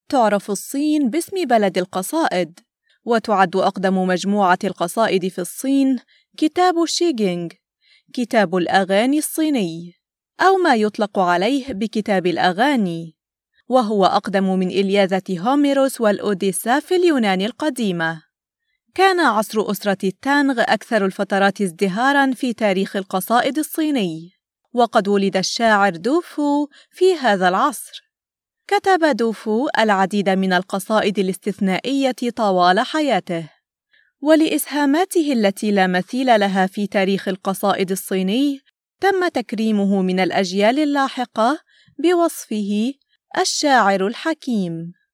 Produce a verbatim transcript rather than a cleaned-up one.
تعرف الصين باسم بلد القصائد، وتعد أقدم مجموعة القصائد في الصين كتاب شيجينغ، كتاب الأغاني الصيني، أو ما يطلق عليه بكتاب الأغاني، وهو أقدم من إلياذة هوميروس والأوديسا في اليونان القديمة. كان عصر أسرة التانغ أكثر الفترات ازدهاراً في تاريخ القصائد الصيني، وقد ولد الشاعر دوفو في هذا العصر. كتب دوفو العديد من القصائد الاستثنائية طوال حياته، ولإسهاماته التي لا مثيل لها في تاريخ القصائد الصيني تم تكريمه من الأجيال اللاحقة بوصفه الشاعر الحكيم.